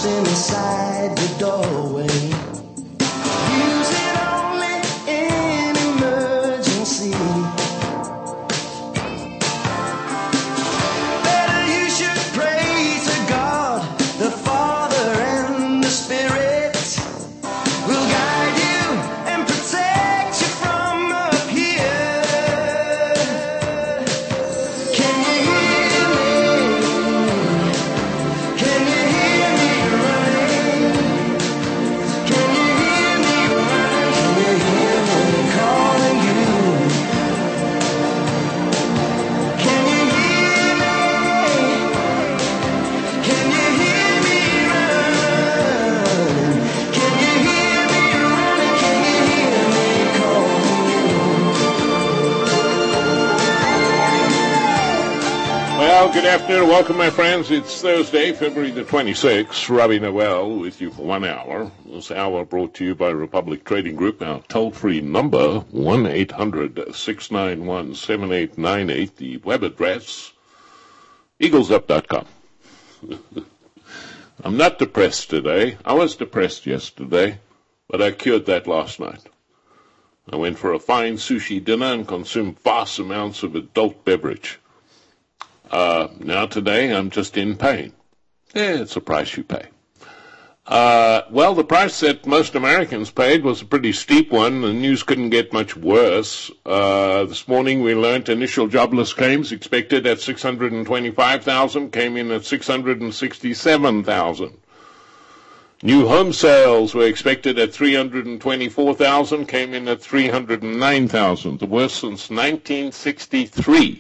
person inside the doorway. Use it only in emergency. Better you should pray to God, the Father and the Spirit will guide you and protect you from up here. Can you hear me? Can you hear me running? Can you hear me running? Can you hear me calling you? Can you hear me? Can you hear me running? Can you hear me running? Can you hear me calling you? Well, good afternoon. Welcome, my friends. It's Thursday, February the 26th. Robbie Noel with you for 1 hour. This hour brought to you by Republic Trading Group. Our toll-free number, 1-800-691-7898. The web address, eaglesup.com. I'm not depressed today. I was depressed yesterday, but I cured that last night. I went for a fine sushi dinner and consumed vast amounts of adult beverage. Now today I'm just in pain. Yeah, it's a price you pay. Well, the price that most Americans paid was a pretty steep one. The news couldn't get much worse. This morning we learned initial jobless claims expected at 625,000 came in at 667,000. New home sales were expected at 324,000, came in at 309,000, the worst since 1963.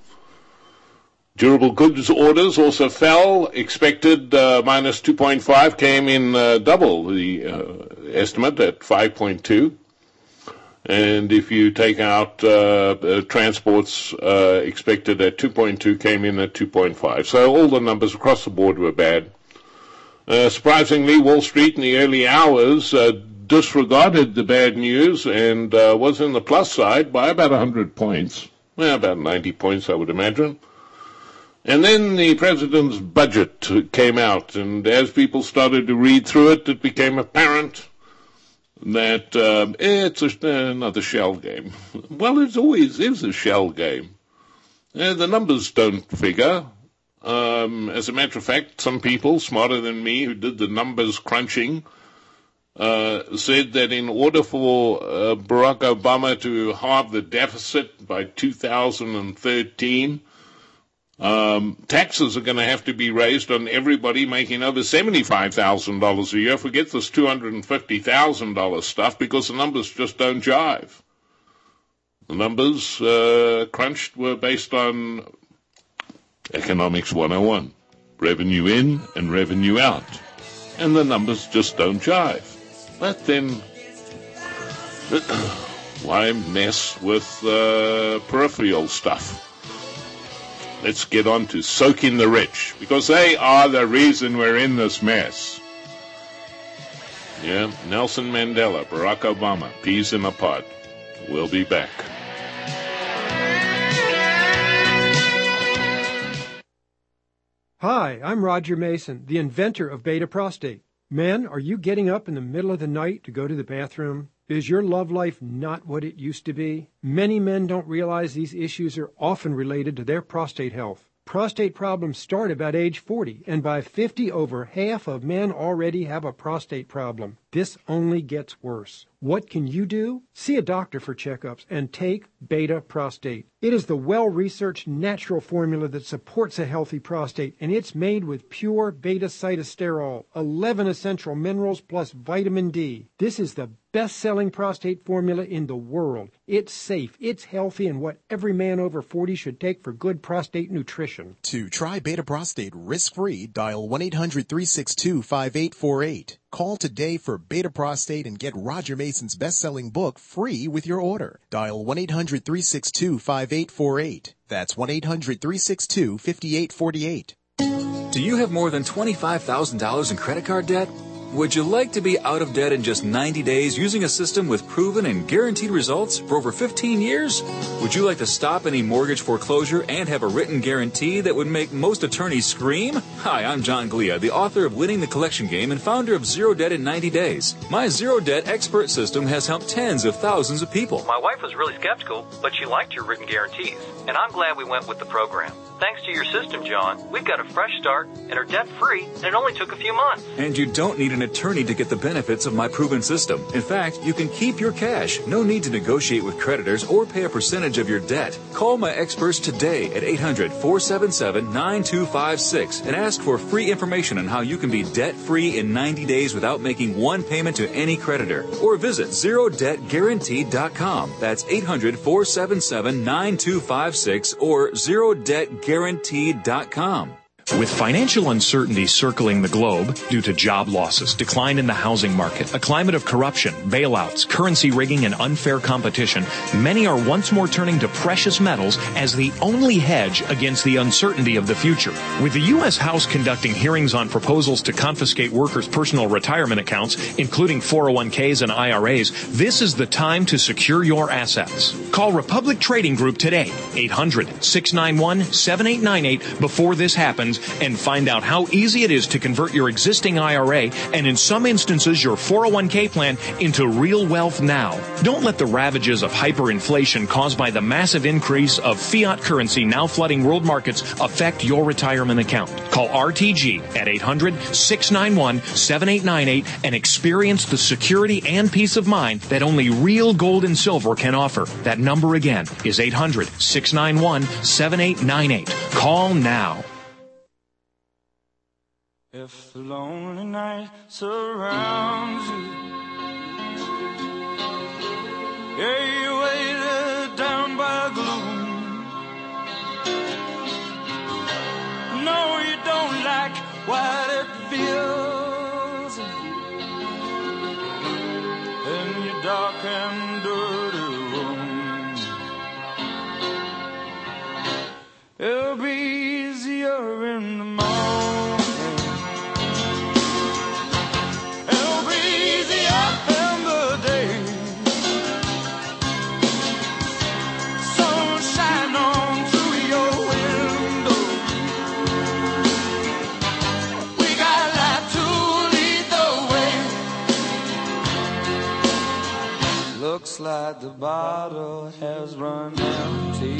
Durable goods orders also fell. Expected minus 2.5 came in double the estimate at 5.2. And if you take out transports expected at 2.2 came in at 2.5. So all the numbers across the board were bad. Surprisingly, Wall Street in the early hours disregarded the bad news and was in the plus side by about 100 points. Well, about 90 points, I would imagine. And then the president's budget came out, and as people started to read through it, it became apparent that it's another shell game. Well, it always is a shell game. The numbers don't figure. As a matter of fact, some people smarter than me who did the numbers crunching said that in order for Barack Obama to halve the deficit by 2013, taxes are going to have to be raised on everybody making over $75,000 a year. Forget this $250,000 stuff because the numbers just don't jive. The numbers crunched were based on Economics 101, revenue in and revenue out, and the numbers just don't jive. But then, why mess with peripheral stuff? Let's get on to soaking the rich, because they are the reason we're in this mess. Yeah, Nelson Mandela, Barack Obama, peas in a pod. We'll be back. Hi, I'm Roger Mason, the inventor of Beta Prostate. Men, are you getting up in the middle of the night to go to the bathroom? Is your love life not what it used to be? Many men don't realize these issues are often related to their prostate health. Prostate problems start about age 40, and by 50, over half of men already have a prostate problem. This only gets worse. What can you do? See a doctor for checkups and take Beta Prostate. It is the well-researched natural formula that supports a healthy prostate, and it's made with pure beta-cytosterol, 11 essential minerals plus vitamin D. This is the best-selling prostate formula in the world. It's safe, it's healthy, and what every man over 40 should take for good prostate nutrition. To try Beta Prostate risk-free, dial 1-800-362-5848. Call today for Beta Prostate and get Roger Mason's best-selling book free with your order. Dial 1-800-362-5848. That's 1-800-362-5848. Do you have more than $25,000 in credit card debt? Would you like to be out of debt in just 90 days using a system with proven and guaranteed results for over 15 years? Would you like to stop any mortgage foreclosure and have a written guarantee that would make most attorneys scream? Hi, I'm John Glia, the author of Winning the Collection Game and founder of Zero Debt in 90 Days. My Zero Debt expert system has helped tens of thousands of people. My wife was really skeptical, but she liked your written guarantees, and I'm glad we went with the program. Thanks to your system, John, we've got a fresh start and are debt-free, and it only took a few months. And you don't need an attorney to get the benefits of my proven system. In fact, you can keep your cash. No need to negotiate with creditors or pay a percentage of your debt. Call my experts today at 800-477-9256 and ask for free information on how you can be debt-free in 90 days without making one payment to any creditor. Or visit ZeroDebtGuaranteed.com. That's 800-477-9256 or ZeroDebtGuaranteed.com. With financial uncertainty circling the globe due to job losses, decline in the housing market, a climate of corruption, bailouts, currency rigging, and unfair competition, many are once more turning to precious metals as the only hedge against the uncertainty of the future. With the U.S. House conducting hearings on proposals to confiscate workers' personal retirement accounts, including 401ks and IRAs, this is the time to secure your assets. Call Republic Trading Group today, 800-691-7898 before this happens, and find out how easy it is to convert your existing IRA and in some instances your 401k plan into real wealth now. Don't let the ravages of hyperinflation caused by the massive increase of fiat currency now flooding world markets affect your retirement account. Call RTG at 800-691-7898 and experience the security and peace of mind that only real gold and silver can offer. That number again is 800-691-7898. Call now. If the lonely night surrounds you, yeah, you're weighted down by gloom. No, you don't like what it feels in your dark and dirty room. It'll be easier in the morning. Looks like the bottle has run empty.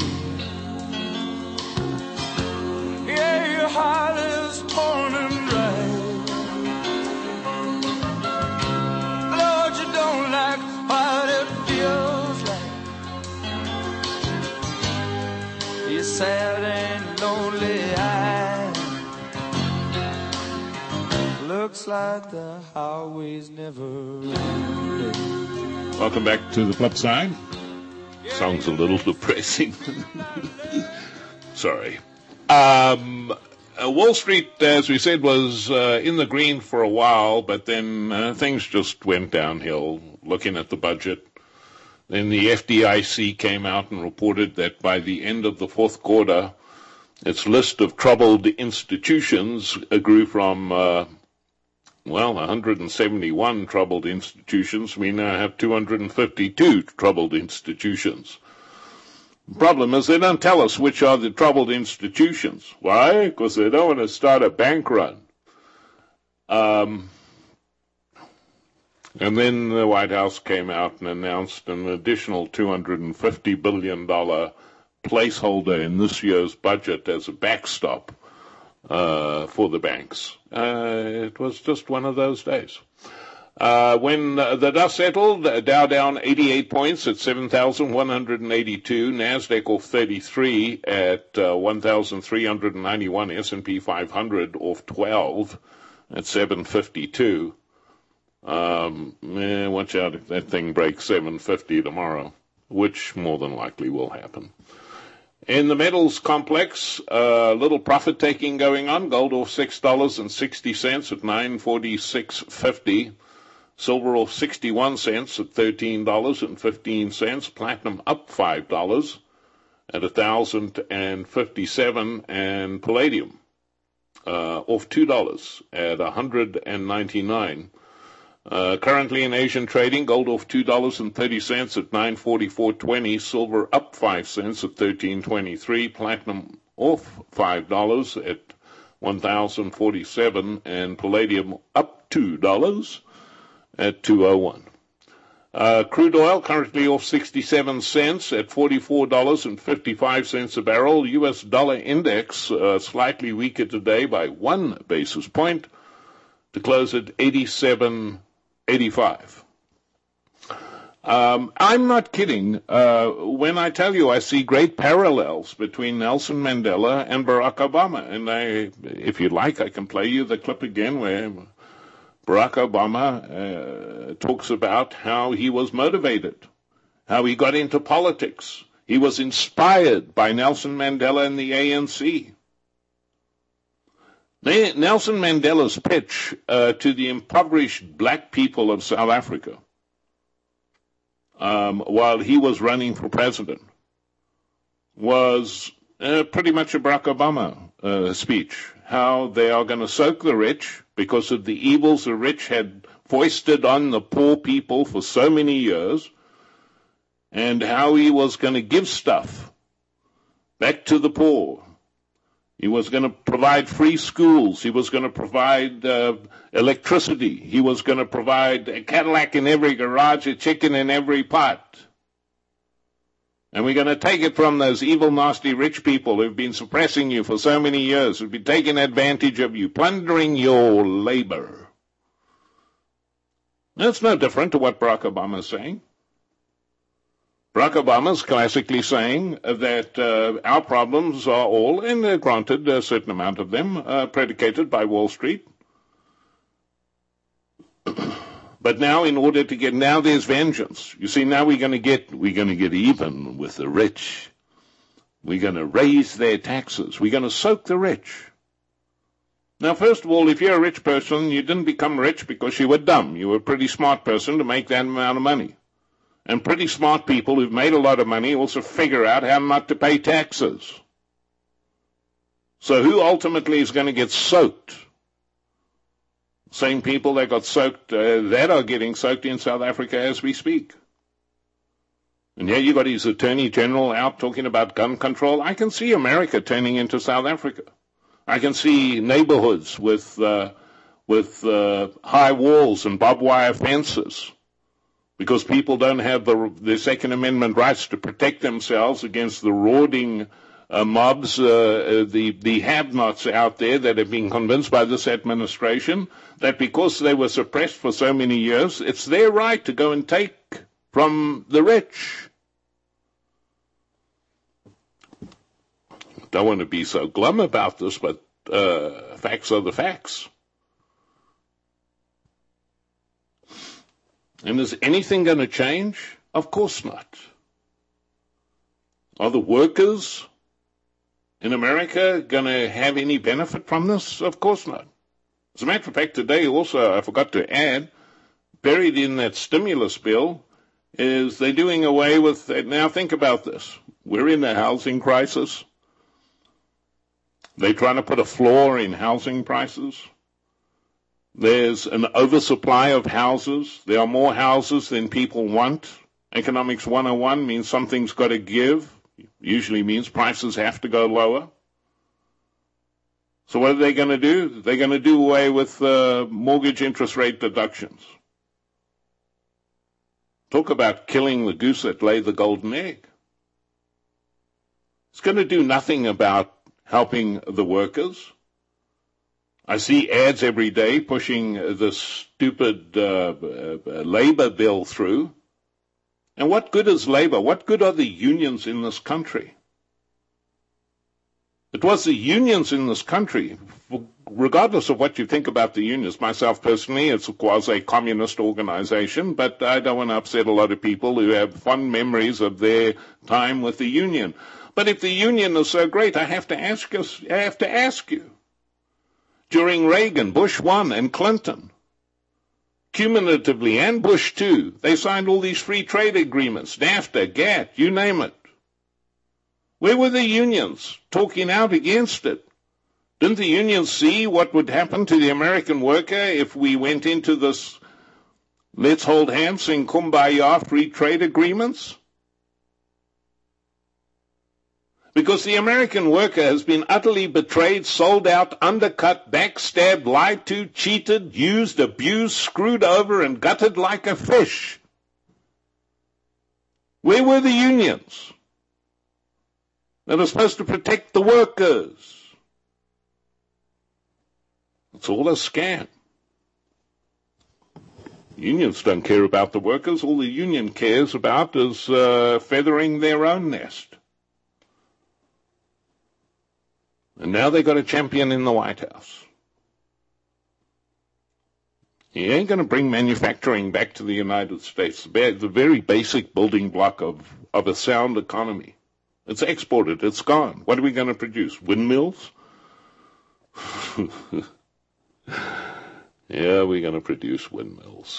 Yeah, your heart is torn and dry. Lord, you don't like what it feels like. You're sad and lonely eyed. Looks like the highway's never ending. Welcome back to the flip side. Sounds a little depressing. Sorry. Wall Street, as we said, was in the green for a while, but then things just went downhill. Looking at the budget, then the FDIC came out and reported that by the end of the fourth quarter, its list of troubled institutions grew from 171 troubled institutions. We now have 252 troubled institutions. The problem is they don't tell us which are the troubled institutions. Why? Because they don't want to start a bank run. And then the White House came out and announced an additional $250 billion placeholder in this year's budget as a backstop for the banks. It was just one of those days. When the dust settled, Dow down 88 points at 7,182, NASDAQ off 33 at 1,391, S&P 500 off 12 at 752. Watch out if that thing breaks 750 tomorrow, which more than likely will happen. In the metals complex, little profit taking going on. Gold off $6.60 at $946.50. Silver off 61 cents at $13.15. Platinum up $5 at $1,057, and palladium off $2 at $199. Currently in Asian trading, gold off $2.30 at 944.20, silver up 5 cents at 13.23, platinum off $5 at 1,047, and palladium up $2 at 201. Crude oil currently off 67 cents at $44.55 a barrel. U.S. dollar index slightly weaker today by 1 basis point to close at 87.85. I'm not kidding when I tell you I see great parallels between Nelson Mandela and Barack Obama. And if you like, I can play you the clip again where Barack Obama talks about how he was motivated, how he got into politics. He was inspired by Nelson Mandela and the ANC. Nelson Mandela's pitch to the impoverished black people of South Africa while he was running for president was pretty much a Barack Obama speech, how they are going to soak the rich because of the evils the rich had foisted on the poor people for so many years, and how he was going to give stuff back to the poor. He was going to provide free schools. He was going to provide electricity. He was going to provide a Cadillac in every garage, a chicken in every pot. And we're going to take it from those evil, nasty rich people who've been suppressing you for so many years, who've been taking advantage of you, plundering your labor. That's no different to what Barack Obama is saying. Barack Obama is classically saying that our problems are all, and granted a certain amount of them, predicated by Wall Street. But now, in order to get, now there's vengeance. You see, now we're going to get even with the rich. We're going to raise their taxes. We're going to soak the rich. Now, first of all, if you're a rich person, you didn't become rich because you were dumb. You were a pretty smart person to make that amount of money. And pretty smart people who've made a lot of money also figure out how not to pay taxes. So who ultimately is going to get soaked? Same people that got soaked, that are getting soaked in South Africa as we speak. And here you got his Attorney General out talking about gun control. I can see America turning into South Africa. I can see neighborhoods with high walls and barbed wire fences, because people don't have the Second Amendment rights to protect themselves against the rorting mobs, the have-nots out there that have been convinced by this administration that because they were suppressed for so many years, it's their right to go and take from the rich. Don't want to be so glum about this, but facts are the facts. And is anything going to change? Of course not. Are the workers in America going to have any benefit from this? Of course not. As a matter of fact, today also, I forgot to add, buried in that stimulus bill is they're doing away with, now think about this. We're in a housing crisis. They're trying to put a floor in housing prices. There's an oversupply of houses. There are more houses than people want. Economics 101 means something's got to give. Usually means prices have to go lower. So what are they going to do? They're going to do away with mortgage interest rate deductions. Talk about killing the goose that laid the golden egg. It's going to do nothing about helping the workers. I see ads every day pushing this stupid labor bill through. And what good is labor? What good are the unions in this country? It was the unions in this country, regardless of what you think about the unions. Myself personally, it's a quasi-communist organization, but I don't want to upset a lot of people who have fond memories of their time with the union. But if the union is so great, I have to ask you. During Reagan, Bush 1, and Clinton, cumulatively, and Bush 2, they signed all these free trade agreements, NAFTA, GATT, you name it. Where were the unions talking out against it? Didn't the unions see what would happen to the American worker if we went into this Let's hold hands, sing Kumbaya, free trade agreements? Because the American worker has been utterly betrayed, sold out, undercut, backstabbed, lied to, cheated, used, abused, screwed over, and gutted like a fish. Where were the unions that are supposed to protect the workers? It's all a scam. Unions don't care about the workers. All the union cares about is feathering their own nest. And now they got a champion in the White House. He ain't going to bring manufacturing back to the United States, the very basic building block of a sound economy. It's exported. It's gone. What are we going to produce? Windmills? Yeah, we're going to produce windmills.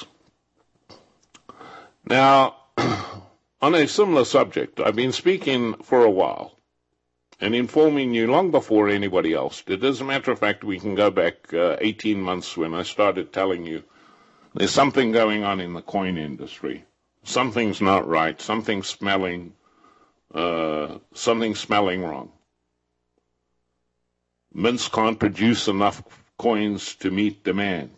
Now, on a similar subject, I've been speaking for a while and informing you long before anybody else did. As a matter of fact, we can go back 18 months when I started telling you there's something going on in the coin industry. Something's not right. Something's smelling wrong. Mints can't produce enough coins to meet demand.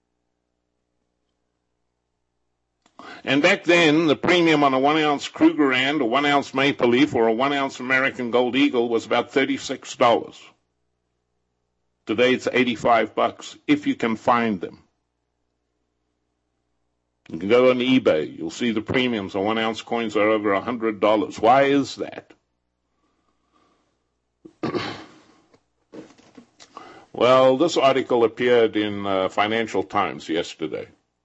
And back then, the premium on a 1-ounce Krugerrand, a 1-ounce Maple Leaf, or a 1-ounce American Gold Eagle was about $36. Today it's $85, if you can find them. You can go on eBay. You'll see the premiums on 1-ounce coins are over $100. Why is that? Well, this article appeared in Financial Times yesterday.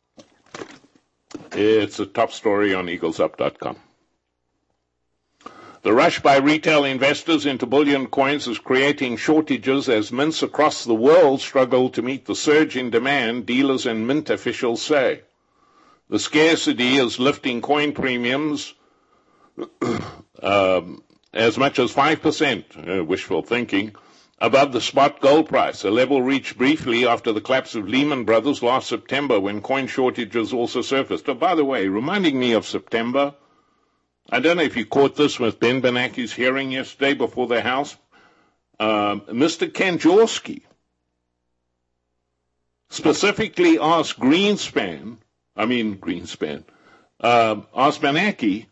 It's a top story on eaglesup.com. The rush by retail investors into bullion coins is creating shortages as mints across the world struggle to meet the surge in demand, dealers and mint officials say. The scarcity is lifting coin premiums as much as 5%, wishful thinking, above the spot gold price, a level reached briefly after the collapse of Lehman Brothers last September when coin shortages also surfaced. Oh, by the way, reminding me of September, I don't know if you caught this with Ben Bernanke's hearing yesterday before the House. Mr. Ken Jaworski specifically asked asked Bernanke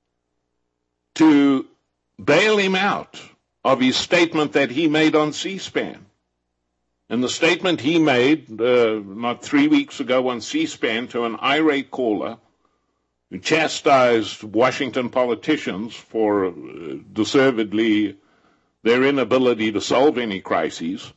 to bail him out of his statement that he made on C-SPAN. And the statement he made not 3 weeks ago on C-SPAN to an irate caller who chastised Washington politicians for deservedly their inability to solve any crises.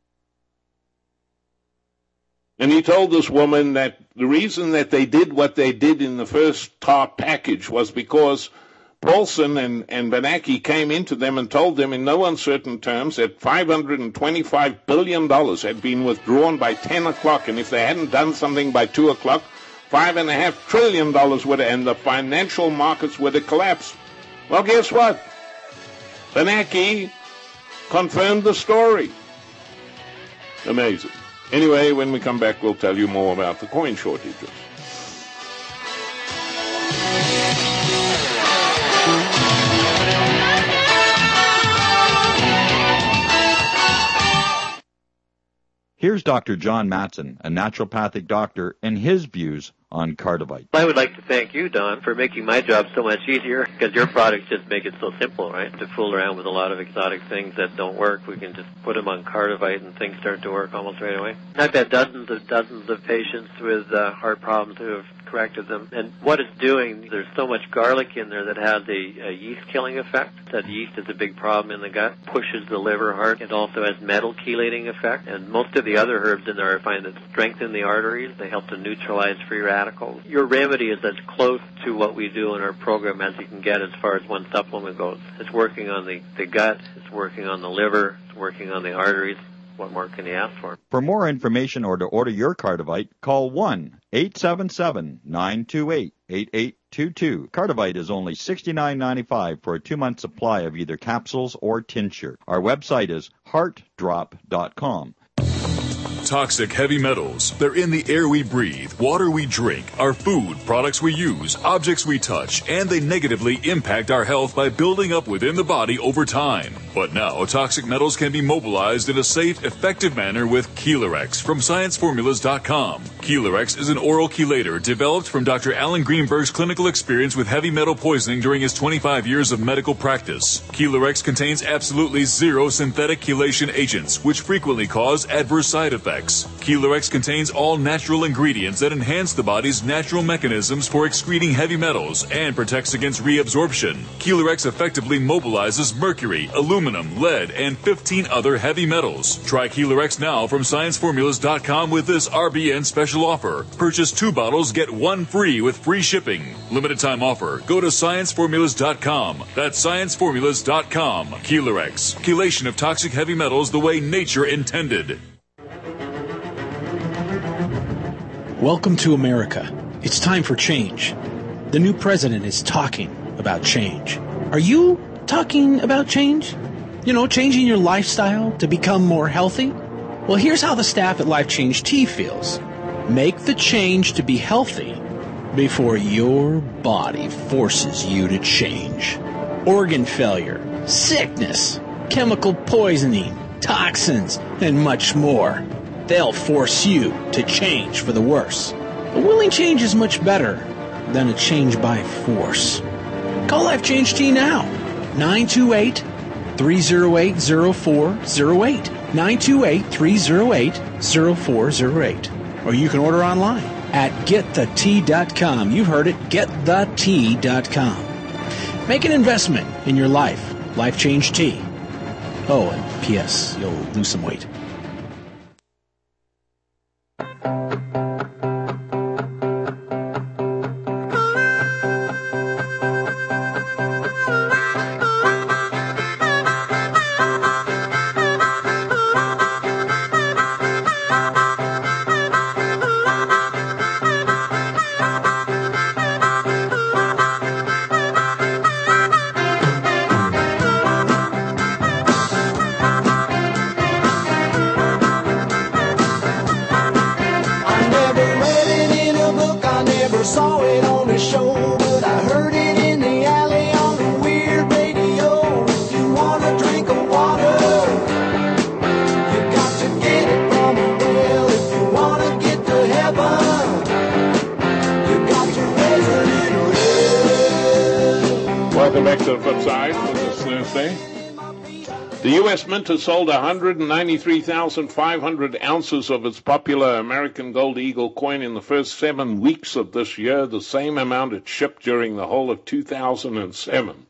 And he told this woman that the reason that they did what they did in the first TARP package was because Paulson and Bernanke came into them and told them in no uncertain terms that $525 billion had been withdrawn by 10 o'clock, and if they hadn't done something by 2 o'clock, $5.5 trillion would have, and the financial markets would have collapsed. Well, guess what? Bernanke confirmed the story. Amazing. Anyway, when we come back, we'll tell you more about the coin shortages. Here's Dr. John Matson, a naturopathic doctor, and his views on Cardivite. I would like to thank you, Don, for making my job so much easier, because your products just make it so simple, right? To fool around with a lot of exotic things that don't work, we can just put them on Cardivite and things start to work almost right away. I've had dozens of patients with heart problems who have corrected them. And what it's doing, there's so much garlic in there that has a yeast-killing effect. That yeast is a big problem in the gut, pushes the liver hard. It also has metal chelating effect. And most of the other herbs in there I find that strengthen the arteries. They help to neutralize free radicals. Your remedy is as close to what we do in our program as you can get as far as one supplement goes. It's working on the gut, it's working on the liver, it's working on the arteries. What more can you ask for? For more information or to order your Cardivite, call 1-877-928-8822. Cardivite is only $69.95 for a 2-month supply of either capsules or tincture. Our website is heartdrop.com. toxic heavy metals. They're in the air we breathe, water we drink, our food, products we use, objects we touch, and they negatively impact our health by building up within the body over time. But now, toxic metals can be mobilized in a safe, effective manner with Chelarex from ScienceFormulas.com. Chelarex is an oral chelator developed from Dr. Alan Greenberg's clinical experience with heavy metal poisoning during his 25 years of medical practice. Chelarex contains absolutely zero synthetic chelation agents, which frequently cause adverse side effects. Chelarex contains all natural ingredients that enhance the body's natural mechanisms for excreting heavy metals and protects against reabsorption. Chelarex effectively mobilizes mercury, aluminum, lead, and 15 other heavy metals. Try Chelarex now from ScienceFormulas.com with this RBN special offer. Purchase 2 bottles, get 1 free with free shipping. Limited time offer. Go to ScienceFormulas.com. That's ScienceFormulas.com. Chelarex. Chelation of toxic heavy metals the way nature intended. Welcome to America. It's time for change. The new president is talking about change. Are you talking about change? You know, changing your lifestyle to become more healthy? Well, here's how the staff at Life Change Tea feels. Make the change to be healthy before your body forces you to change. Organ failure, sickness, chemical poisoning, toxins, and much more. They'll force you to change for the worse. A willing change is much better than a change by force. Call Life Change Tea now. 928-308-0408. 928-308-0408. Or you can order online at getthetea.com. You heard it, getthetea.com. Make an investment in your life. Life Change Tea. Oh, and P.S., you'll lose some weight. The U.S. Mint has sold 193,500 ounces of its popular American Gold Eagle coin in the first 7 weeks of this year, the same amount it shipped during the whole of 2007.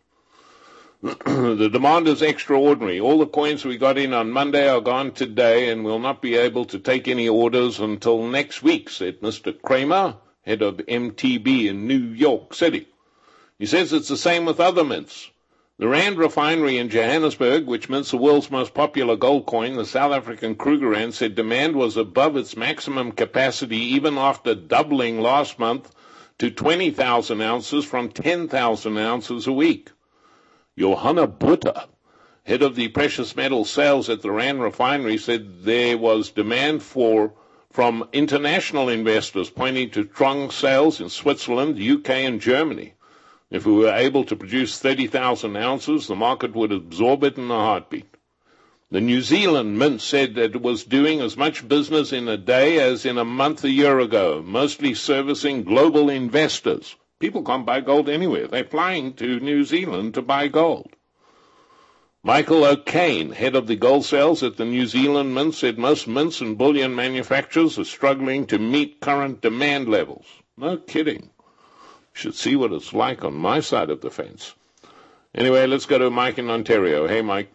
The demand is extraordinary. All the coins we got in on Monday are gone today and will not be able to take any orders until next week, said Mr. Kramer, head of MTB in New York City. He says it's the same with other mints. The Rand refinery in Johannesburg, which mints the world's most popular gold coin, the South African Krugerrand, said demand was above its maximum capacity even after doubling last month to 20,000 ounces from 10,000 ounces a week. Johanna Butter, head of the precious metal sales at the Rand refinery, said there was demand from international investors, pointing to strong sales in Switzerland, UK, and Germany. If we were able to produce 30,000 ounces, the market would absorb it in a heartbeat. The New Zealand Mint said that it was doing as much business in a day as in a month a year ago, mostly servicing global investors. People can't buy gold anywhere. They're flying to New Zealand to buy gold. Michael O'Kane, head of the gold sales at the New Zealand Mint, said most mints and bullion manufacturers are struggling to meet current demand levels. No kidding. Should see what it's like on my side of the fence. Anyway, let's go to Mike in Ontario. Hey, Mike.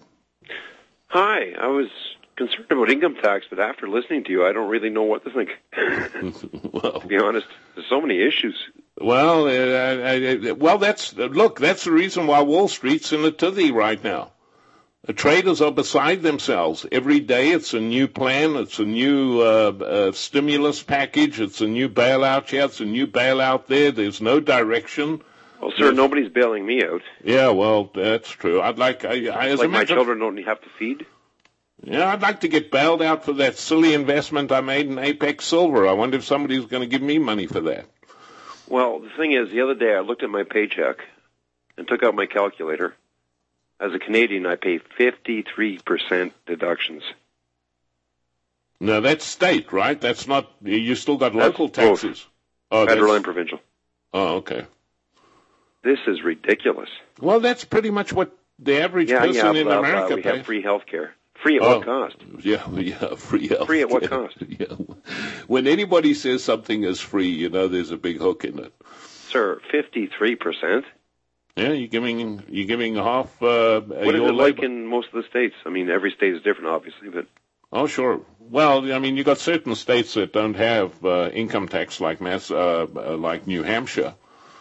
Hi. I was concerned about income tax, but after listening to you, I don't really know what to think. Well, to be honest, there's so many issues. Well, that's the reason why Wall Street's in a tizzy right now. The traders are beside themselves. Every day it's a new plan, it's a new stimulus package, it's a new bailout here, it's a new bailout there. There's no direction. Well, sir, nobody's bailing me out. Yeah, well, that's true. I'd like... my children don't have to feed? Yeah, I'd like to get bailed out for that silly investment I made in Apex Silver. I wonder if somebody's going to give me money for that. Well, the thing is, the other day I looked at my paycheck and took out my calculator. As a Canadian, I pay 53% deductions. No, that's state, right? That's not, you still got local That's taxes. Both. Federal and provincial. Oh, okay. This is ridiculous. Well, that's pretty much what the average person in America we pays. have free health care. Free at what cost? Yeah, free health. Free at what cost? Yeah. When anybody says something is free, you know there's a big hook in it. Sir, 53%? Yeah, you're giving half what is your it like labor. in most of the states? I mean, every state is different, obviously, but... Oh, sure. Well, I mean, you got certain states that don't have income tax like like New Hampshire.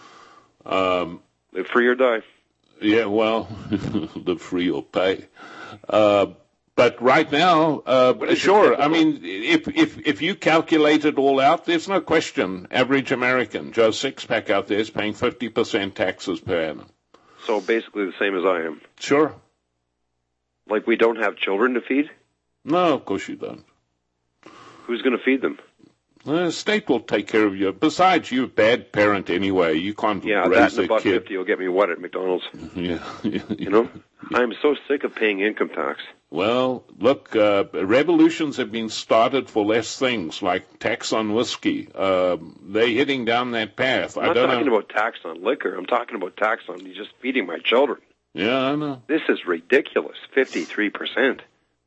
Live free or die. Yeah, well, live free or pay. But right now, sure. I mean, if you calculate it all out, there's no question. Average American, Joe Sixpack out there is paying 50% taxes per annum. So basically the same as I am. Sure. Like we don't have children to feed? No, of course you don't. Who's going to feed them? The state will take care of you. Besides, you're a bad parent anyway. You can't Yeah, raise that and a a kid. $1.50 will get me what at McDonald's? Yeah. You know? I'm so sick of paying income tax. Well, look, revolutions have been started for less things, like tax on whiskey. They're heading down that path. I'm not talking about tax on liquor. I'm talking about tax on just feeding my children. Yeah, I know. This is ridiculous, 53%.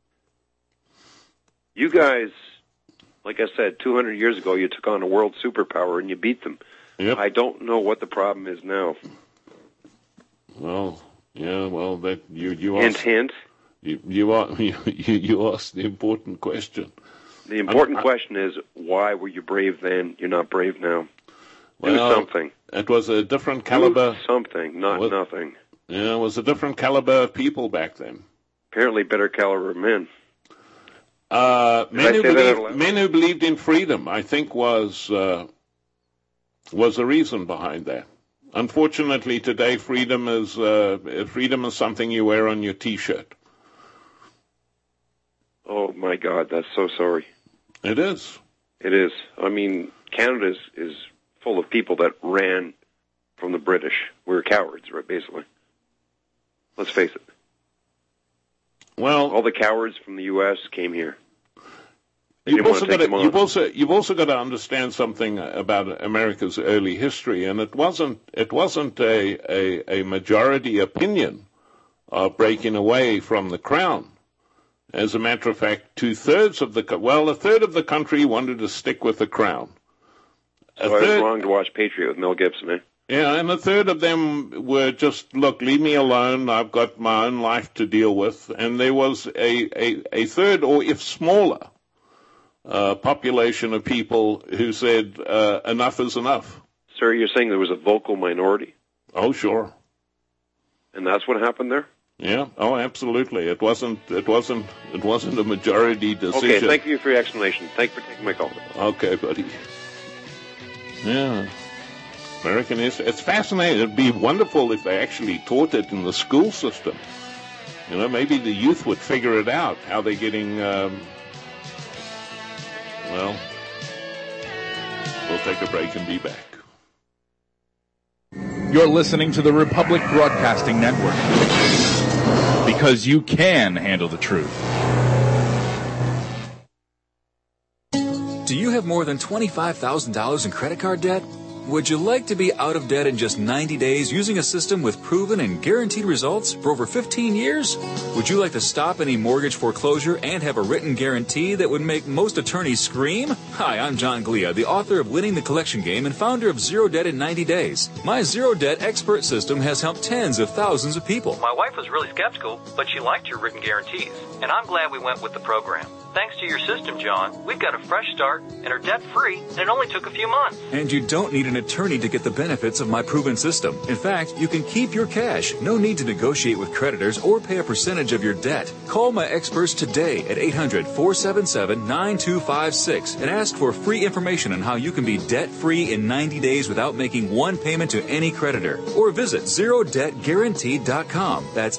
You guys, like I said, 200 years ago, you took on a world superpower and you beat them. Yep. I don't know what the problem is now. Well, yeah, well, that you Hint, asked. hint. You asked the important question. The important question is, why were you brave then? You're not brave now. Well, Do something. It was a different caliber. Do something, not nothing. Yeah, it was a different caliber of people back then. Apparently better caliber of men. Men who believed in freedom, I think, was the reason behind that. Unfortunately, today freedom is something you wear on your T-shirt. Oh my God, that's so sorry. It is. It is. I mean, Canada is full of people that ran from the British. We're cowards, right? Basically. Let's face it. Well, all the cowards from the U.S. came here. You've also got to understand something about America's early history, and it wasn't a majority opinion of breaking away from the crown. As a matter of fact, a third of the country wanted to stick with the crown. So I was wrong to watch Patriot with Mel Gibson, eh? Yeah, and a third of them were just, look, leave me alone. I've got my own life to deal with. And there was a third, or if smaller, population of people who said enough is enough. Sir, you're saying there was a vocal minority? Oh, sure. And that's what happened there? Yeah. Oh, absolutely. It wasn't a majority decision. Okay, thank you for your explanation. Thank you for taking my call. Okay, buddy. Yeah. American history. It's fascinating. It'd be wonderful if they actually taught it in the school system. You know, maybe the youth would figure it out, how they're getting, well, we'll take a break and be back. You're listening to the Republic Broadcasting Network. Because you can handle the truth. Do you have more than $25,000 in credit card debt? Would you like to be out of debt in just 90 days using a system with proven and guaranteed results for over 15 years? Would you like to stop any mortgage foreclosure and have a written guarantee that would make most attorneys scream? Hi, I'm John Glia, the author of Winning the Collection Game and founder of Zero Debt in 90 Days. My Zero Debt expert system has helped tens of thousands of people. My wife was really skeptical, but she liked your written guarantees, and I'm glad we went with the program. Thanks to your system, John, we've got a fresh start and are debt-free, and it only took a few months. And you don't need an an attorney to get the benefits of my proven system. In fact, you can keep your cash. No need to negotiate with creditors or pay a percentage of your debt. Call my experts today at 800-477-9256 and ask for free information on how you can be debt-free in 90 days without making one payment to any creditor. Or visit ZeroDebtGuaranteed.com. That's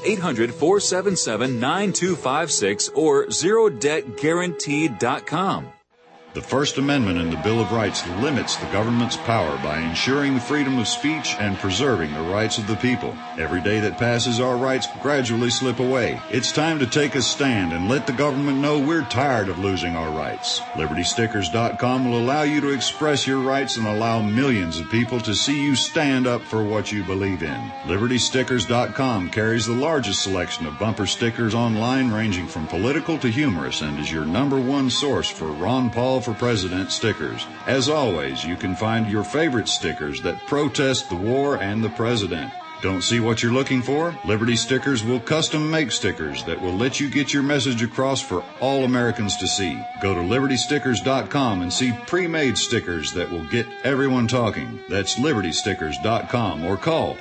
800-477-9256 or ZeroDebtGuaranteed.com. The First Amendment in the Bill of Rights limits the government's power by ensuring the freedom of speech and preserving the rights of the people. Every day that passes, our rights gradually slip away. It's time to take a stand and let the government know we're tired of losing our rights. LibertyStickers.com will allow you to express your rights and allow millions of people to see you stand up for what you believe in. LibertyStickers.com carries the largest selection of bumper stickers online, ranging from political to humorous, and is your #1 source for Ron Paul for President stickers. As always, you can find your favorite stickers that protest the war and the president. Don't see what you're looking for? Liberty Stickers will custom make stickers that will let you get your message across for all Americans to see. Go to LibertyStickers.com and see pre-made stickers that will get everyone talking. That's LibertyStickers.com or call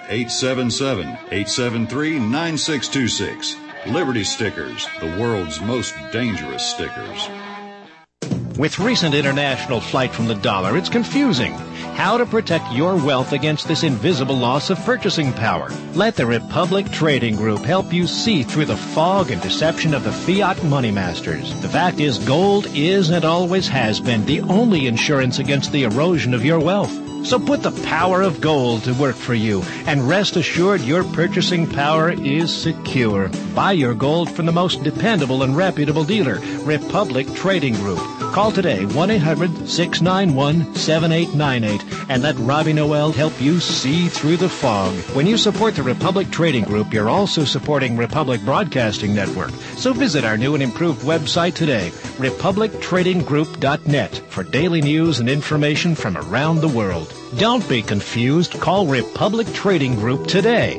877-873-9626. Liberty Stickers, the world's most dangerous stickers. With recent international flight from the dollar, it's confusing. How to protect your wealth against this invisible loss of purchasing power. Let the Republic Trading Group help you see through the fog and deception of the fiat money masters. The fact is, gold is and always has been the only insurance against the erosion of your wealth. So put the power of gold to work for you, and rest assured your purchasing power is secure. Buy your gold from the most dependable and reputable dealer, Republic Trading Group. Call today, 1-800-691-7898, and let Robbie Noel help you see through the fog. When you support the Republic Trading Group, you're also supporting Republic Broadcasting Network. So visit our new and improved website today, republictradinggroup.net, for daily news and information from around the world. Don't be confused. Call Republic Trading Group today,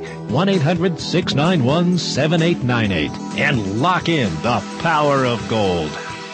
1-800-691-7898, and lock in the power of gold.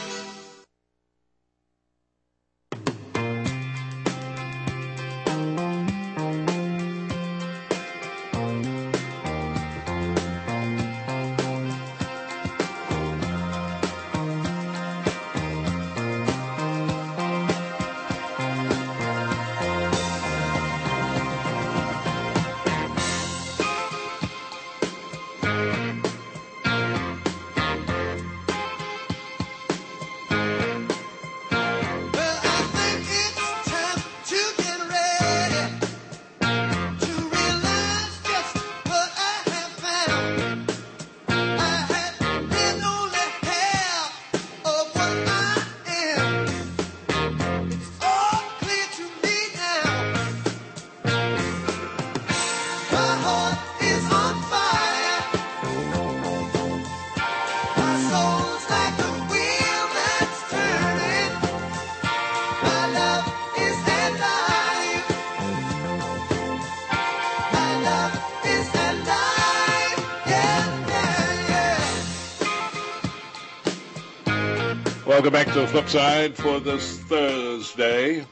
Welcome back to the flip side for this Thursday.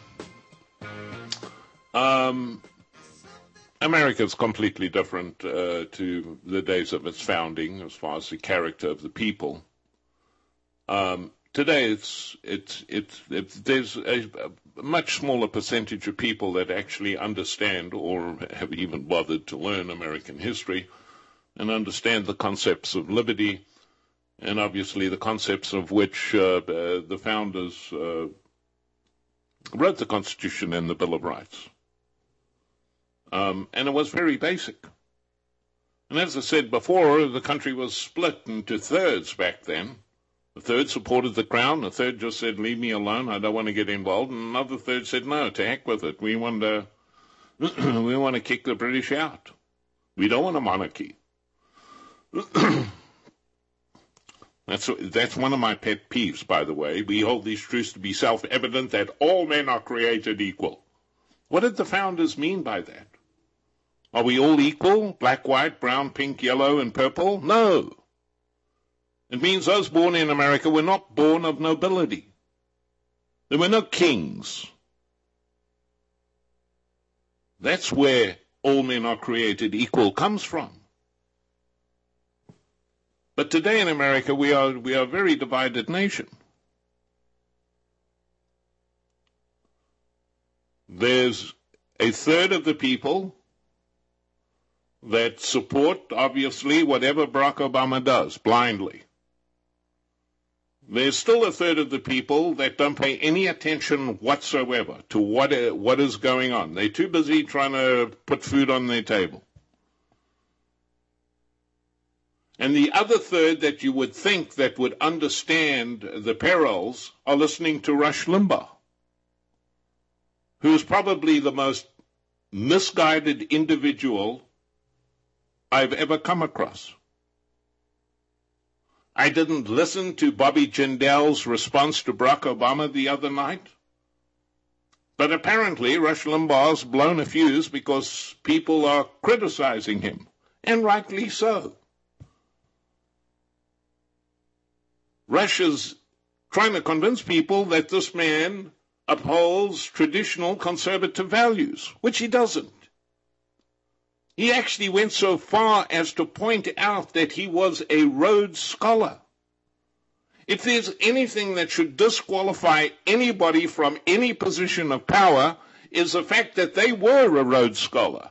America is completely different to the days of its founding as far as the character of the people. Today, there's a much smaller percentage of people that actually understand or have even bothered to learn American history and understand the concepts of liberty, and obviously the concepts of which the founders wrote the Constitution and the Bill of Rights. And it was very basic. And as I said before, the country was split into thirds back then. A third supported the Crown, a third just said, leave me alone, I don't want to get involved, and another third said, no, to heck with it, we want to kick the British out. We don't want a monarchy. That's one of my pet peeves, by the way. We hold these truths to be self-evident that all men are created equal. What did the founders mean by that? Are we all equal? Black, white, brown, pink, yellow, and purple? No. It means those born in America were not born of nobility. There were no kings. That's where all men are created equal comes from. But today in America, we are a very divided nation. There's a third of the people that support, obviously, whatever Barack Obama does, blindly. There's still a third of the people that don't pay any attention whatsoever to what is going on. They're too busy trying to put food on their table. And the other third that you would think that would understand the perils are listening to Rush Limbaugh, who is probably the most misguided individual I've ever come across. I didn't listen to Bobby Jindal's response to Barack Obama the other night, but apparently Rush Limbaugh's blown a fuse because people are criticizing him, and rightly so. Rush is trying to convince people that this man upholds traditional conservative values, which he doesn't. He actually went so far as to point out that he was a Rhodes Scholar. If there's anything that should disqualify anybody from any position of power, is the fact that they were a Rhodes Scholar.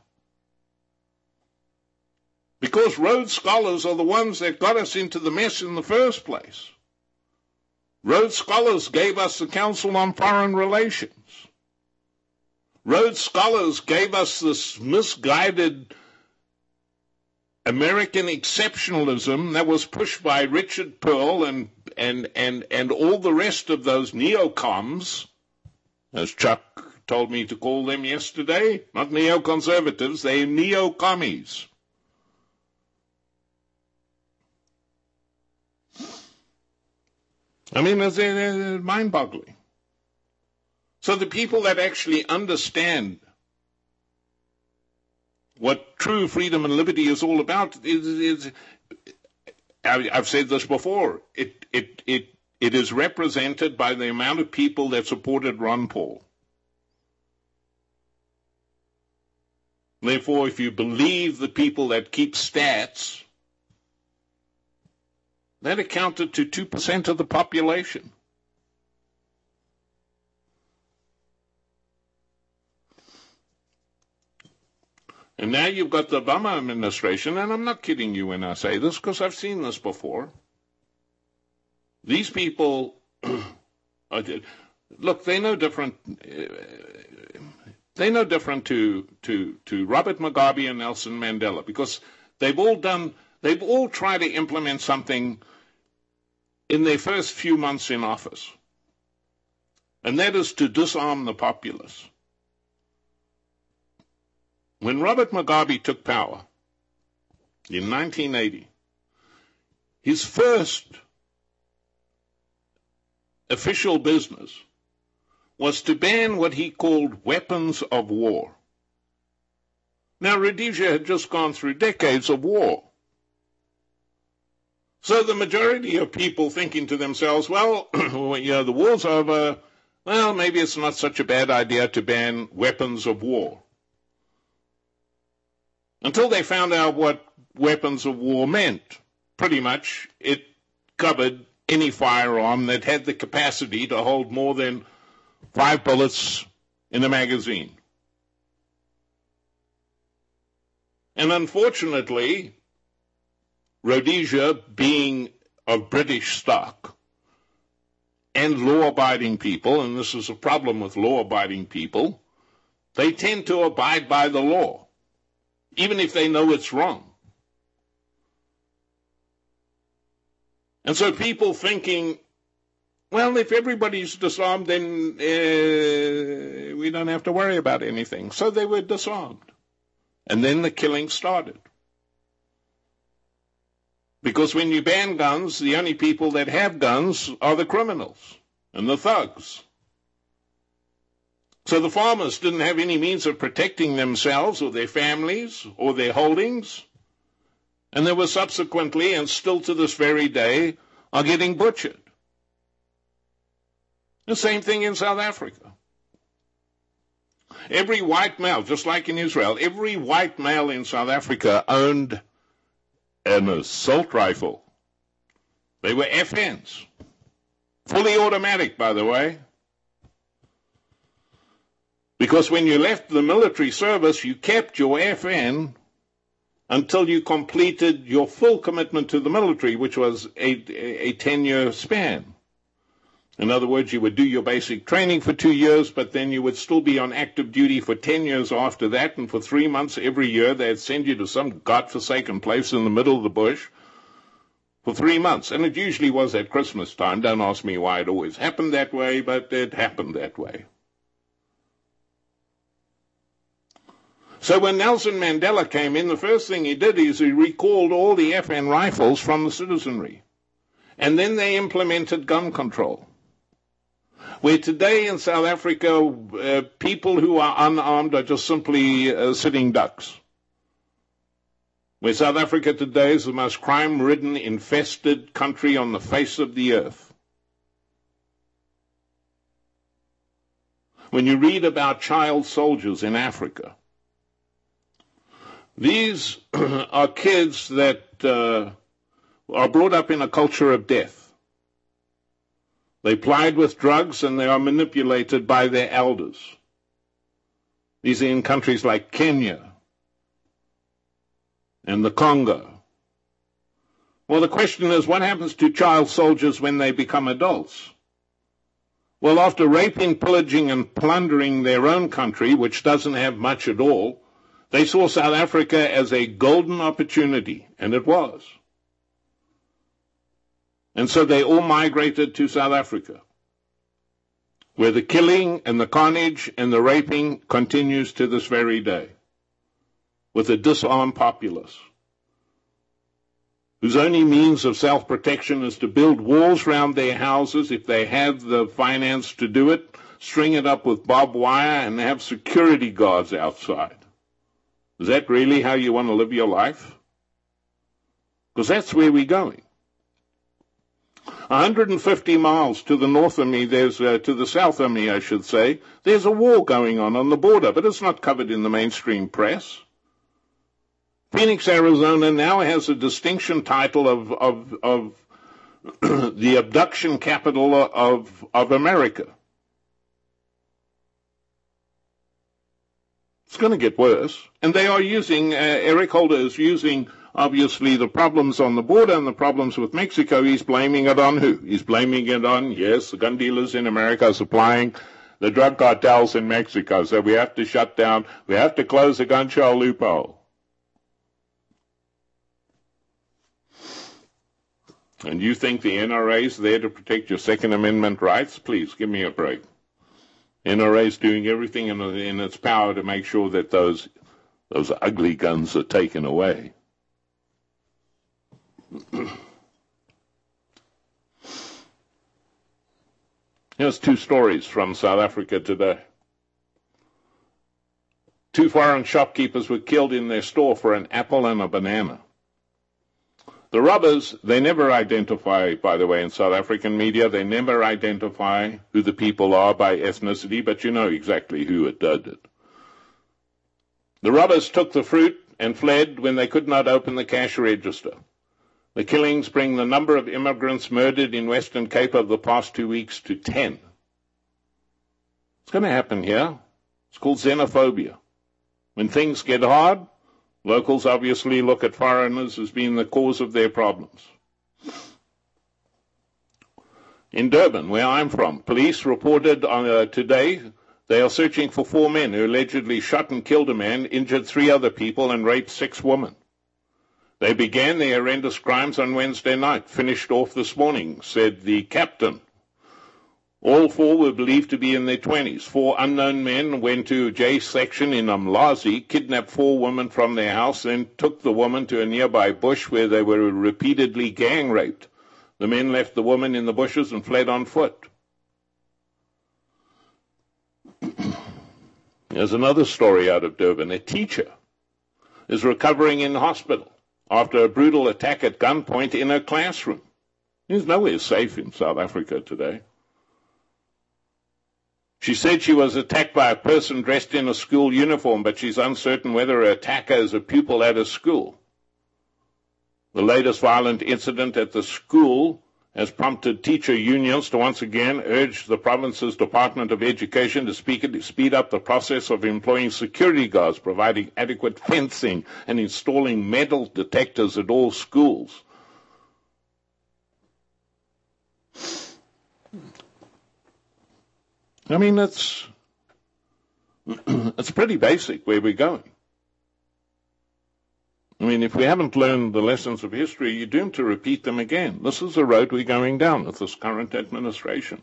Because Rhodes Scholars are the ones that got us into the mess in the first place. Rhodes Scholars gave us the Council on Foreign Relations. Rhodes Scholars gave us this misguided American exceptionalism that was pushed by Richard Pearl and all the rest of those neocons, as Chuck told me to call them yesterday, not neoconservatives, they're neocommies. I mean, they're mind-boggling. So the people that actually understand what true freedom and liberty is all about is I've said this before, it is represented by the amount of people that supported Ron Paul. Therefore, if you believe the people that keep stats, that accounted to 2% of the population. And now you've got the Obama administration, and I'm not kidding you when I say this, because I've seen this before. These people, look, they're no different. They're no different to Robert Mugabe and Nelson Mandela, because they've all tried to implement something in their first few months in office, and that is to disarm the populace. When Robert Mugabe took power in 1980, his first official business was to ban what he called weapons of war. Now, Rhodesia had just gone through decades of war. So the majority of people thinking to themselves, well, the war's over, well, maybe it's not such a bad idea to ban weapons of war. Until they found out what weapons of war meant. Pretty much it covered any firearm that had the capacity to hold more than 5 bullets in a magazine. And unfortunately, Rhodesia, being of British stock and law-abiding people, and this is a problem with law-abiding people, they tend to abide by the law, even if they know it's wrong. And so people thinking, well, if everybody's disarmed, then we don't have to worry about anything. So they were disarmed. And then the killing started. Because when you ban guns, the only people that have guns are the criminals and the thugs. So the farmers didn't have any means of protecting themselves or their families or their holdings. And they were subsequently, and still to this very day, are getting butchered. The same thing in South Africa. Every white male, just like in Israel, every white male in South Africa owned an assault rifle. They were FNs. Fully automatic, by the way. Because when you left the military service, you kept your FN until you completed your full commitment to the military, which was a 10-year span. In other words, you would do your basic training for 2 years, but then you would still be on active duty for 10 years after that, and for 3 months every year they'd send you to some godforsaken place in the middle of the bush for 3 months. And it usually was at Christmas time. Don't ask me why it always happened that way, but it happened that way. So when Nelson Mandela came in, the first thing he did is he recalled all the FN rifles from the citizenry. And then they implemented gun control. Where today in South Africa, people who are unarmed are just simply sitting ducks. Where South Africa today is the most crime-ridden, infested country on the face of the earth. When you read about child soldiers in Africa, these are kids that are brought up in a culture of death. They plied with drugs and they are manipulated by their elders. These are in countries like Kenya and the Congo. Well, the question is, what happens to child soldiers when they become adults? Well, after raping, pillaging, and plundering their own country, which doesn't have much at all, they saw South Africa as a golden opportunity, and it was. And so they all migrated to South Africa, where the killing and the carnage and the raping continues to this very day, with a disarmed populace, whose only means of self-protection is to build walls around their houses, if they have the finance to do it, string it up with barbed wire, and have security guards outside. Is that really how you want to live your life? Because that's where we're going. 150 miles to the north of me, to the south of me, I should say, there's a war going on the border, but it's not covered in the mainstream press. Phoenix, Arizona now has a distinction title of the abduction capital of America. It's going to get worse. And they are using, Eric Holder is using, obviously, the problems on the border and the problems with Mexico. He's blaming it on who? He's blaming it on, yes, the gun dealers in America are supplying the drug cartels in Mexico. So we have to shut down, we have to close the gun control loophole. And you think the NRA is there to protect your Second Amendment rights? Please, give me a break. NRA is doing everything in its power to make sure that those ugly guns are taken away. Here's 2 stories from South Africa today. 2 foreign shopkeepers were killed in their store for an apple and a banana. The robbers, they never identify, by the way, in South African media, they never identify who the people are by ethnicity, but you know exactly who it did. The robbers took the fruit and fled when they could not open the cash register. The killings bring the number of immigrants murdered in Western Cape over the past 2 weeks to 10. It's going to happen here. It's called xenophobia. When things get hard, locals obviously look at foreigners as being the cause of their problems. In Durban, where I'm from, police reported today they are searching for 4 men who allegedly shot and killed a man, injured 3 other people, and raped 6 women. They began their horrendous crimes on Wednesday night, finished off this morning, said the captain. All 4 were believed to be in their 20s. 4 unknown men went to J section in Umlazi, kidnapped 4 women from their house, then took the woman to a nearby bush where they were repeatedly gang raped. The men left the woman in the bushes and fled on foot. There's another story out of Durban. A teacher is recovering in hospital after a brutal attack at gunpoint in her classroom. There's nowhere safe in South Africa today. She said she was attacked by a person dressed in a school uniform, but she's uncertain whether her attacker is a pupil at a school. The latest violent incident at the school has prompted teacher unions to once again urge the province's Department of Education to speed up the process of employing security guards, providing adequate fencing, and installing metal detectors at all schools. I mean, it's pretty basic where we're going. I mean, if we haven't learned the lessons of history, you're doomed to repeat them again. This is the road we're going down with this current administration.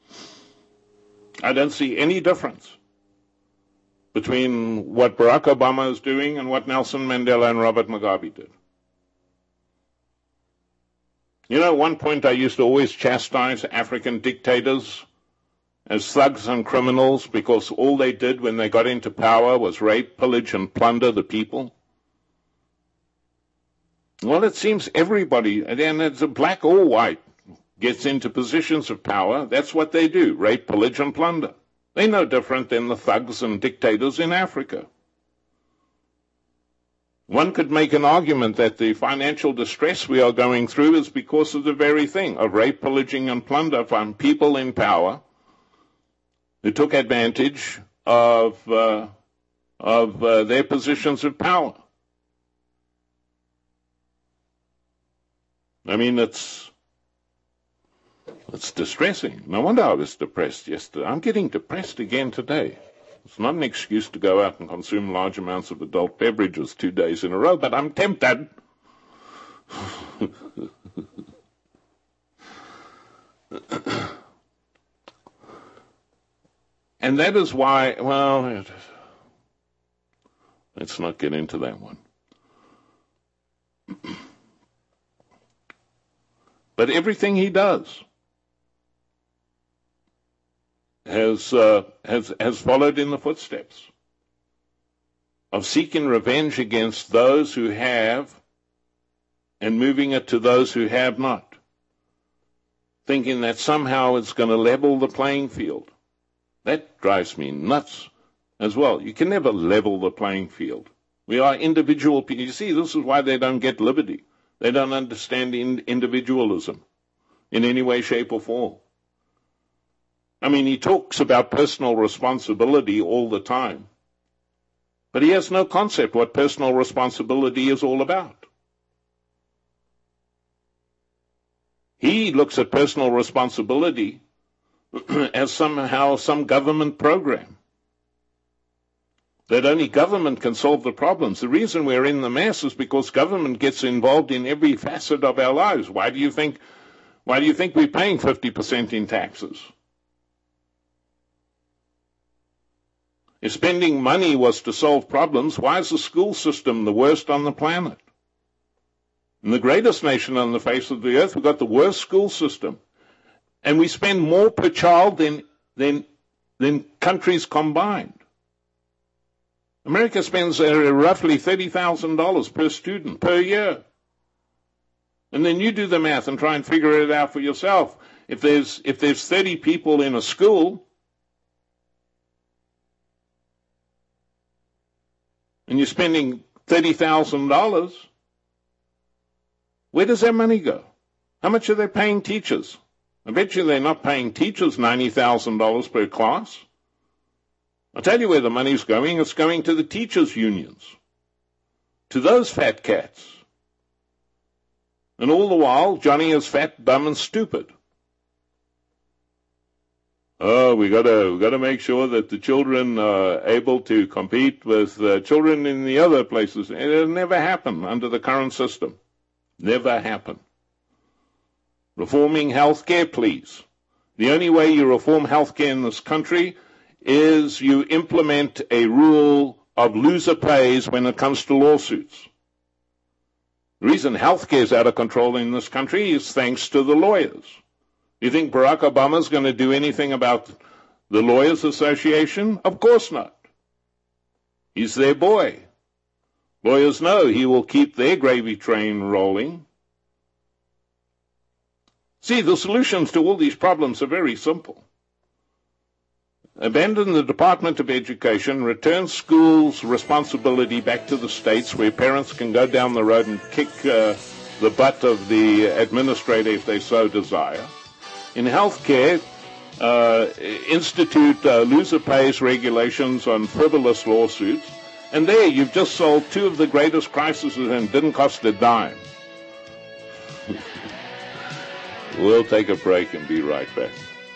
I don't see any difference between what Barack Obama is doing and what Nelson Mandela and Robert Mugabe did. You know, at one point I used to always chastise African dictators as thugs and criminals because all they did when they got into power was rape, pillage, and plunder the people. Well, it seems everybody, and it's a black or white, gets into positions of power. That's what they do, rape, pillage, and plunder. They're no different than the thugs and dictators in Africa. One could make an argument that the financial distress we are going through is because of the very thing of rape, pillaging, and plunder from people in power who took advantage of their positions of power. I mean, it's distressing. No wonder I was depressed yesterday. I'm getting depressed again today. It's not an excuse to go out and consume large amounts of adult beverages 2 days in a row, but I'm tempted. And that is why, well, let's not get into that one. But everything he does has followed in the footsteps of seeking revenge against those who have and moving it to those who have not, thinking that somehow it's going to level the playing field. That drives me nuts as well. You can never level the playing field. We are individual people. You see, this is why they don't get liberty. They don't understand individualism in any way, shape, or form. I mean, he talks about personal responsibility all the time, but he has no concept what personal responsibility is all about. He looks at personal responsibility as somehow some government program, that only government can solve the problems. The reason we're in the mess is because government gets involved in every facet of our lives. Why do you think we're paying 50% in taxes? If spending money was to solve problems, why is the school system the worst on the planet? In the greatest nation on the face of the earth, we've got the worst school system. And we spend more per child than countries combined. America spends roughly $30,000 per student per year. And then you do the math and try and figure it out for yourself. If there's 30 people in a school, and you're spending $30,000, where does that money go? How much are they paying teachers? I bet you they're not paying teachers $90,000 per class. I'll tell you where the money's going. It's going to the teachers' unions, to those fat cats. And all the while, Johnny is fat, dumb, and stupid. Oh, we got to make sure that the children are able to compete with children in the other places. It'll never happen under the current system. Never happen. Reforming healthcare, please. The only way you reform healthcare in this country is you implement a rule of loser pays when it comes to lawsuits. The reason healthcare is out of control in this country is thanks to the lawyers. You think Barack Obama is going to do anything about the Lawyers Association? Of course not. He's their boy. Lawyers know he will keep their gravy train rolling. See, the solutions to all these problems are very simple. Abandon the Department of Education, return schools' responsibility back to the states where parents can go down the road and kick the butt of the administrator if they so desire. In healthcare, institute loser pays regulations on frivolous lawsuits. And there, you've just solved two of the greatest crises and didn't cost a dime. We'll take a break and be right back.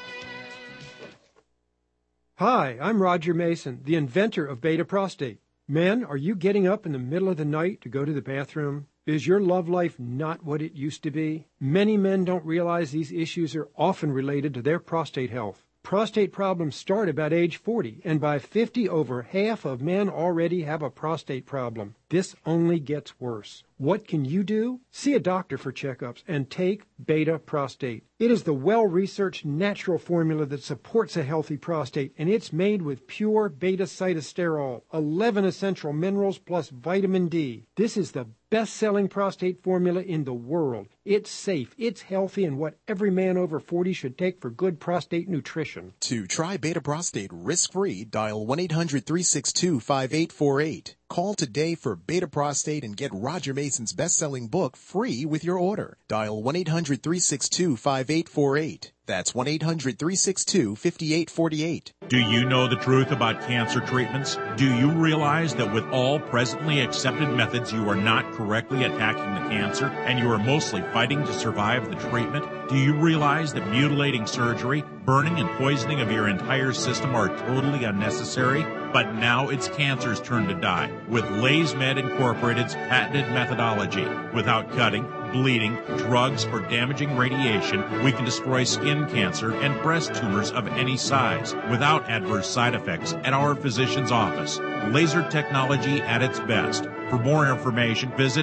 Hi, I'm Roger Mason, the inventor of Beta Prostate. Men, are you getting up in the middle of the night to go to the bathroom? Is your love life not what it used to be? Many men don't realize these issues are often related to their prostate health. Prostate problems start about age 40, and by 50, over half of men already have a prostate problem. This only gets worse. What can you do? See a doctor for checkups and take Beta Prostate. It is the well-researched natural formula that supports a healthy prostate, and it's made with pure beta-cytosterol, 11 essential minerals plus vitamin D. This is the best-selling prostate formula in the world. It's safe, it's healthy, and what every man over 40 should take for good prostate nutrition. To try Beta Prostate risk-free, dial 1-800-362-5848. Call today for Beta Prostate and get Roger Mason's best-selling book free with your order. Dial 1-800-362-5848. That's 1-800-362-5848. Do you know the truth about cancer treatments? Do you realize that with all presently accepted methods, you are not correctly attacking the cancer and you are mostly fighting to survive the treatment? Do you realize that mutilating surgery, burning and poisoning of your entire system are totally unnecessary? But now it's cancer's turn to die with LaysMed Incorporated's patented methodology. Without cutting, bleeding, drugs, or damaging radiation, we can destroy skin cancer and breast tumors of any size without adverse side effects at our physician's office. Laser technology at its best. For more information, visit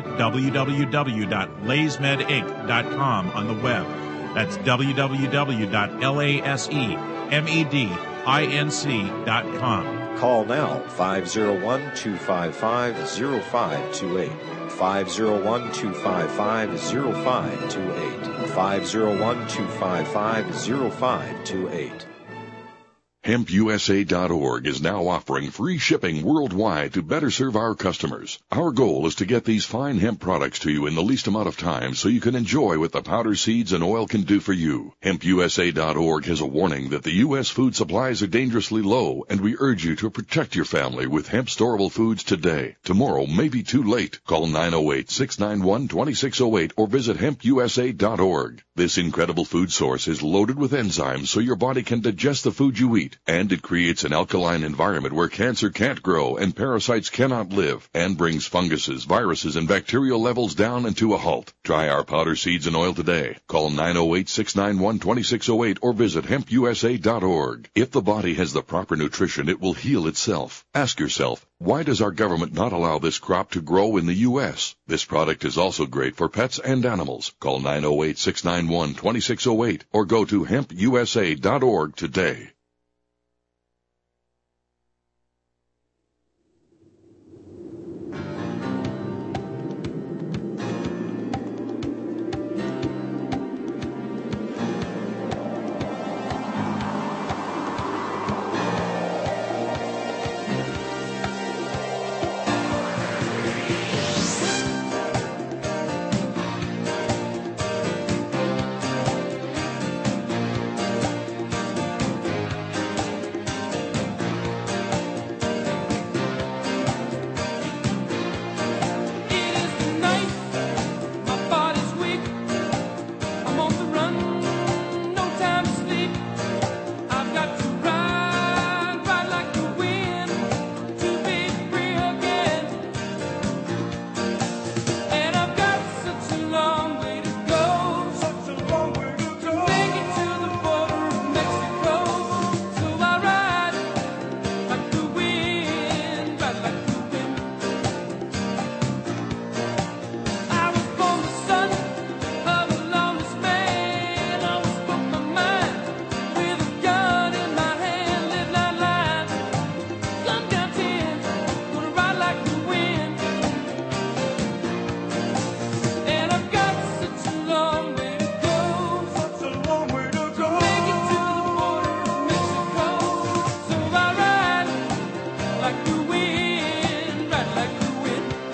www.laysmedinc.com on the web. That's www.laysmedinc.com. Call now, 501-255-0528. 501-255-0528. 501-255-0528. HempUSA.org is now offering free shipping worldwide to better serve our customers. Our goal is to get these fine hemp products to you in the least amount of time so you can enjoy what the powder seeds and oil can do for you. HempUSA.org has a warning that the U.S. food supplies are dangerously low, and we urge you to protect your family with hemp storable foods today. Tomorrow may be too late. Call 908-691-2608 or visit HempUSA.org. This incredible food source is loaded with enzymes so your body can digest the food you eat. And it creates an alkaline environment where cancer can't grow and parasites cannot live, and brings funguses, viruses, and bacterial levels down and to a halt. Try our powder seeds and oil today. Call 908-691-2608 or visit HempUSA.org. If the body has the proper nutrition, it will heal itself. Ask yourself, why does our government not allow this crop to grow in the U.S.? This product is also great for pets and animals. Call 908-691-2608 or go to HempUSA.org today.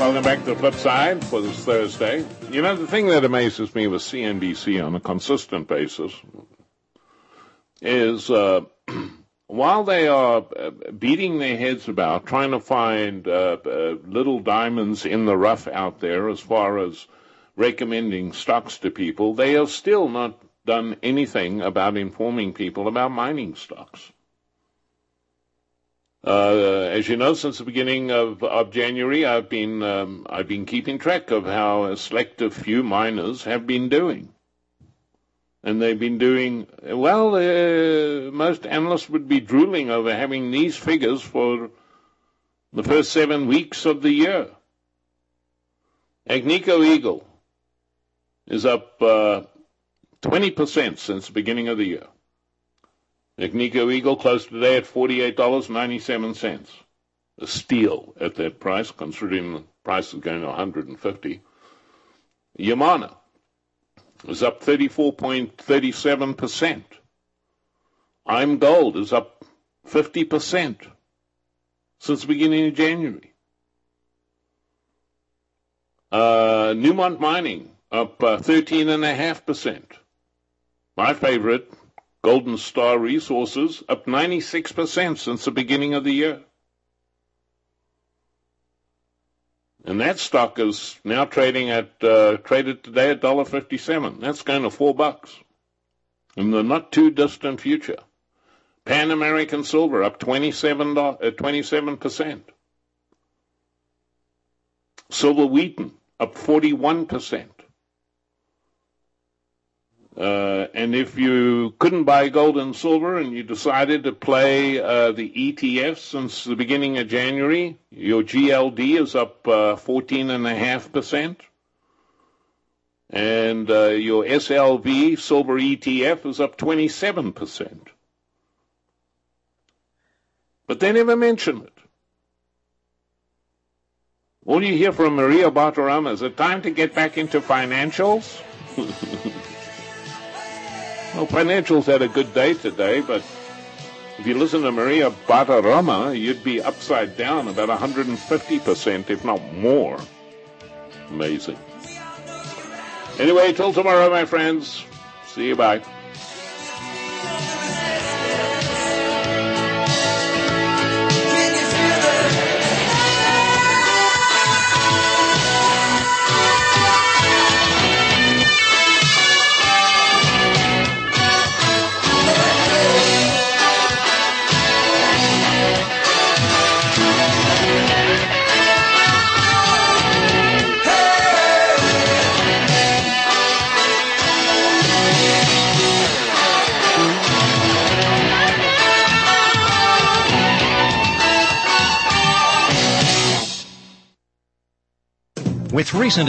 Welcome back to the flip side for this Thursday. You know, the thing that amazes me with CNBC on a consistent basis is while they are beating their heads about trying to find little diamonds in the rough out there as far as recommending stocks to people, they have still not done anything about informing people about mining stocks. As you know, since the beginning of January, I've been keeping track of how a selective few miners have been doing. And they've been doing well. Most analysts would be drooling over having these figures for the first 7 weeks of the year. Agnico Eagle is up 20% since the beginning of the year. Agnico Eagle closed today at $48.97. A steal at that price, considering the price is going to $150. Yamana is up 34.37%. I'm Gold is up 50% since the beginning of January. Newmont Mining up 13.5%. My favorite, Golden Star Resources, up 96% since the beginning of the year. And that stock is now traded today at $1.57. That's going to $4 in the not too distant future. Pan American Silver up 27%. Silver Wheaton up 41%. And if you couldn't buy gold and silver and you decided to play the ETFs since the beginning of January, your GLD is up 14.5%. And your SLV silver ETF is up 27%. But they never mention it. All you hear from Maria Bartiromo is it time to get back into financials? Well, financials had a good day today, but if you listen to Maria Bartiromo, you'd be upside down about 150%, if not more. Amazing. Anyway, till tomorrow, my friends. See you, bye. With recent